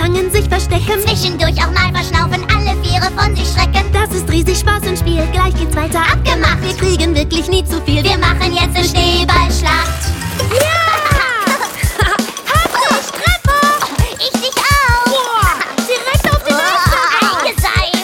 abfangen, sich verstecken, zwischendurch auch mal verschnaufen, alle Viere von sich schrecken. Das ist riesig Spaß und Spiel, gleich geht's weiter. Abgemacht. Wir kriegen wirklich nie zu viel. Wir machen jetzt eine Schneeballschlacht. Ich dich auch. Boah, direkt auf den Eisberg. Eingeseilt.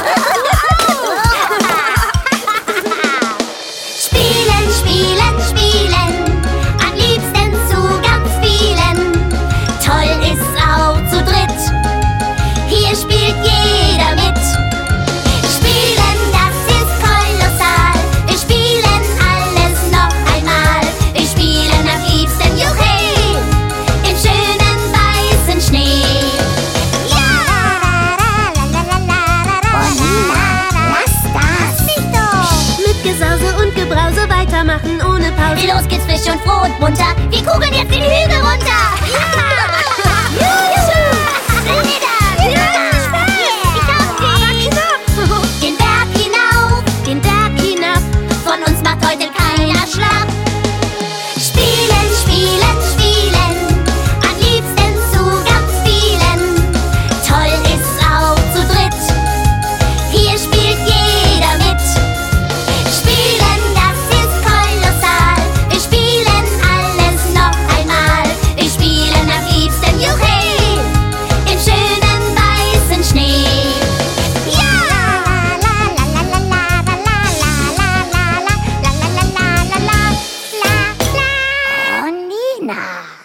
Spielen, spielen, spielen. Am liebsten zu ganz vielen. Toll ist auch zu dritt. Hier spielt jeder mit. Spielen, das ist kolossal. Wir spielen alles noch einmal. Wir spielen am liebsten Juchhe im schönen weißen Schnee. Lass mich doch. Mit Gesause und Gebrause weitermachen ohne Pause. Los geht's frisch und froh und munter. Wir kugeln jetzt den Hügel runter. Den Berg hinauf, Den Berg hinab. von uns macht heute keiner schlapp. Spielen, spielen, spielen, am liebsten zu ganz vielen. Toll ist auch zu dritt, hier spielt jeder mit. Spielen, das ist kolossal, wir spielen alles noch einmal. Wir spielen am liebsten Juchhe im schönen weißen Schnee. Oh, Nina.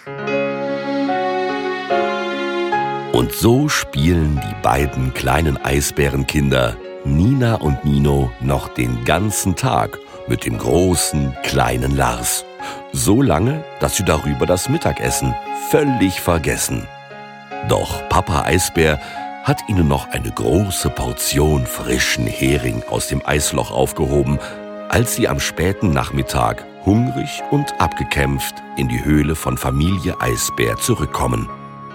Und so spielen die beiden kleinen Eisbärenkinder Nina und Nino noch den ganzen Tag mit dem großen, kleinen Lars. So lange, dass sie darüber das Mittagessen völlig vergessen. Doch Papa Eisbär hat ihnen noch eine große Portion frischen Hering aus dem Eisloch aufgehoben, als sie am späten Nachmittag hungrig und abgekämpft in die Höhle von Familie Eisbär zurückkommen.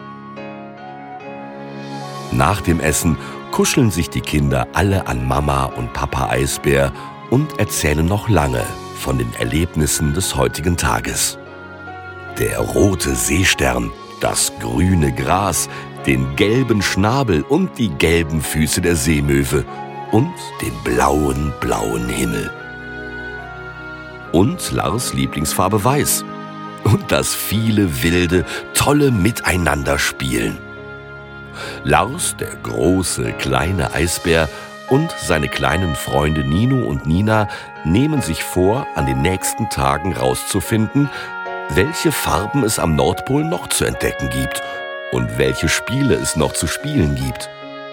Nach dem Essen kuscheln sich die Kinder alle an Mama und Papa Eisbär und erzählen noch lange von den Erlebnissen des heutigen Tages. Der rote Seestern, das grüne Gras, den gelben Schnabel und die gelben Füße der Seemöwe und den blauen, blauen Himmel. Und Lars Lieblingsfarbe Weiß. Und das viele wilde, tolle Miteinanderspielen. Lars, der große, kleine Eisbär, und seine kleinen Freunde Nino und Nina nehmen sich vor, an den nächsten Tagen rauszufinden, welche Farben es am Nordpol noch zu entdecken gibt und welche Spiele es noch zu spielen gibt.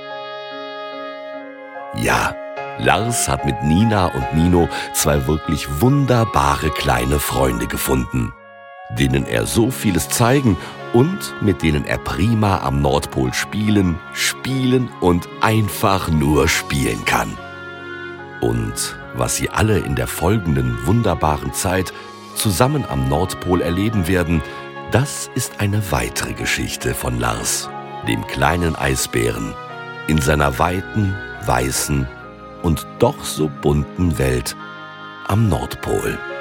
Ja, Lars hat mit Nina und Nino zwei wirklich wunderbare kleine Freunde gefunden, denen er so vieles zeigen und mit denen er prima am Nordpol spielen und einfach nur spielen kann. Und was sie alle in der folgenden wunderbaren Zeit zusammen am Nordpol erleben werden, das ist eine weitere Geschichte von Lars, dem kleinen Eisbären, in seiner weiten, weißen und doch so bunten Welt am Nordpol.